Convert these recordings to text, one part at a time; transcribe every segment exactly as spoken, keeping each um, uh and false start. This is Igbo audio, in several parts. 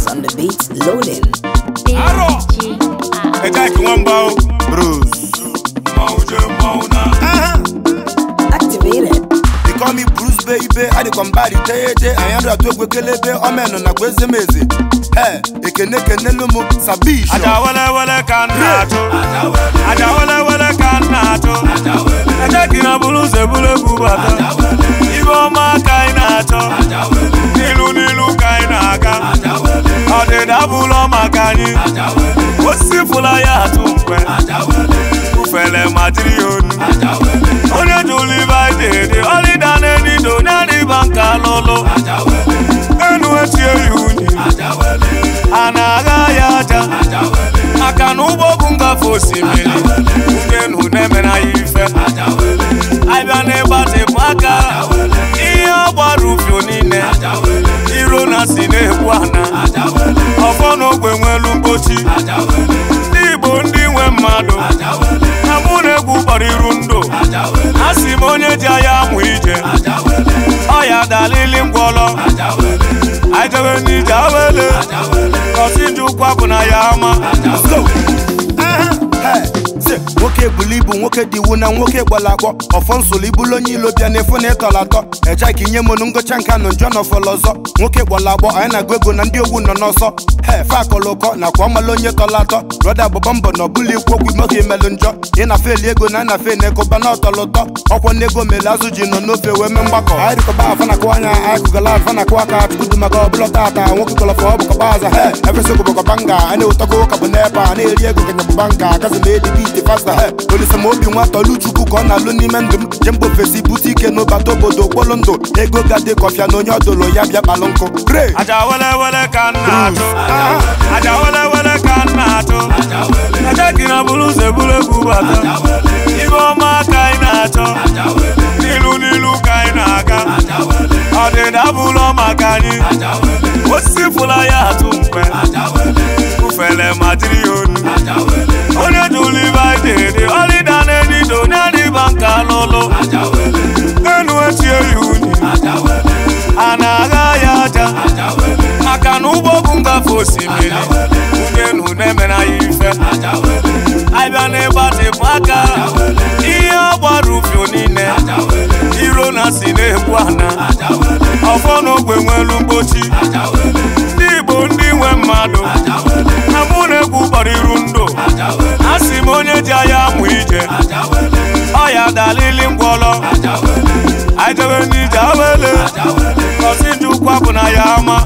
on the beat, loading. Arrow. Attack one bow, Bruce. Mauja Mauna. Activated. They call me Bruce baby. I dey come by the T. I am the talk with Kelebe. Omen on a kweze mezi. Hey, ekene kene lumu sabish. Ajawale wale kanato. Ajawale wale kanato. Attack in a Bruce bule kubata. Ibo ma kainato. Nilu nilu kainaka. Ade dabulo makani. Osifula ya tumpe. Ufele matrioni. Onye juli baide. Oli dane ni do nyani banka lolo. Enu etie yuni. Anaga yaja. Akanubo bunga fosimili. Ugenu neme na ife. Aibane bate paka. Iya barufyo nine. Iro na sine bwana. Ofono kwe mwelu mbochi. Nibo ndiwe mmado. Namune kubari rundo. Asimonye jaya mwije. Oya dalili mgolo. Ajawe ni jawele. Kosinju kwa kuna yama. Nwoke bulibu nwoke diwu na nwoke gbalakpọ ọfọnsụlụ ibulu onye ilo bịa n'efu na ịtọlatọ eja ka inye monu ngocha nka nụ njọ n'ọfọlọ ọzọ nwoke gbalakpọ anyị na-agụ ego na ndị ogwu nọ n'ọsọ he fe akọlụkọ nakwa ọmalụ onye tọlatọ brọda bụbọ mbọ na ọbụla ikwu okwu imoke imelụ njọ ị na feli ego na na fe na ekoba na ọtọlụtọ ọkwọ na ego mele azụ ji nọ n'ofe wee mee mgbakọ anyị rịkọba afa na kụwa anya anyị kụgala afa na kụwa aka chukwudu maka ọbụla tata nwoke kọlọfọ ọ bụkọba aza he efesogụ bụkọba nga a na-ewetago ụka bụ n'ebe a na-eri ego kenya bụba nga agazi na edi biti fasta he olise ma obi nwa tọlụ chukwu ka ọ na-alụ n'ime ndụ m jembo ofesi bute ike n'ụbata obodo okpolo ndụ ego gade kọfịa na onye ọdụlụ ya bịa kpalụ nkụ gre Ajawele wele kanato. Ajawele wele kanato. Attack in a Bruce bule kubata. Ibo ma kainato. Nilu nilu kainaka. Ade dabulo makani. Osifula ya tumpe. Ufele matrioni. Onye juli baide. Oli dane ni do nyani banka lolo. Enu etie yuni. Anaga yaja. Akanubo bunga fosimili. Ugenu neme na ife. Aibane bate paka. Iya barufyo nine. Iro na sine bwana. Ofono kwe mwelu mbochi. Nibo ndiwe mmado. Namune kubari rundo. Asimonye jaya mwije. Oya dalili mgolo. Ajawe ni jawele. Kosinju kwa kuna yama.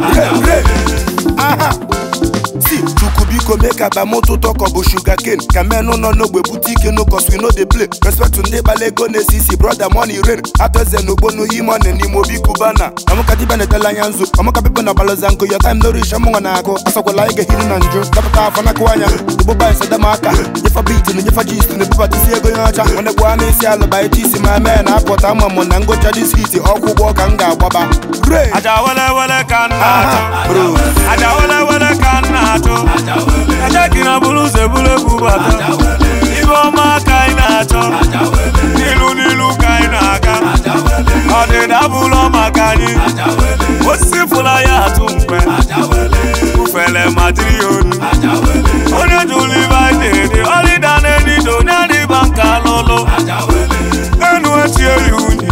aha si chukubiko make aba moto talk of sugar cane kamenu no no gbe boutique no cause we no dey play respect to ndị bala ego na sisi brother money rain ateze no gbonu yi money ni mo bi kubana amuka diba na tela nyanzu amuka pipo na balozango your time no reach amunga na ako asakwala ige hiri na njo kapata afana kwanya dubo ba isa damaka yefa beat ni yefa gist ni papa tisi ego nyacha wane kwa na isi ala ba tisi ma me na apota amamo na ngocha this hit ọkwụgwọ ka nga agbaba great Ajawele wele kanato. Ajawele wele kanato. Attack in a Bruce bule kubata. Ibo ma kainato. Nilu nilu kainaka. Ade dabulo makani. Osifula ya tumpe. Ufele matrioni. Onye juli baide. Oli dane ni do nyani banka lolo. Enu etie yuni.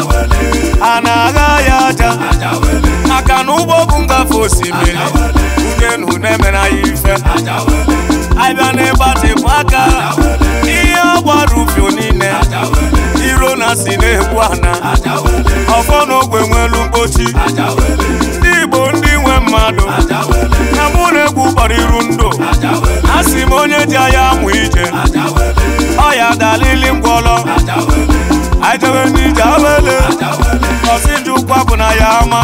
Anaga yaja. Akanubo bunga fosimili. Ugenu neme na ife. Aibane bate paka. Iya barufyo nine. Iro na sine bwana. Ofono kwe mwelu mbochi. Nibo ndiwe mmado. Namune kubari rundo. Asimonye jaya mwije. Oya dalili mgolo. Ajawe ni jawele. Kosinju kwa kuna yama.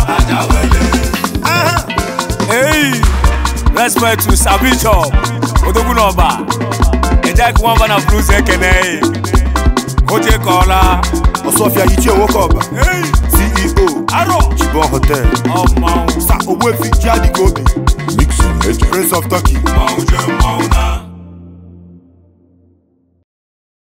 Hey, respect to Sabicho. Odogunoba. Eja kuwamba na Bruce ekene. Oje kola. Osofia Ichie Wokoba. Hey, C E O Arrow. Chibon Hotel. Oh man. Sa Owefi Jadi Gobi. Mixing legend. Prince of Turkey. Mauja Mauna.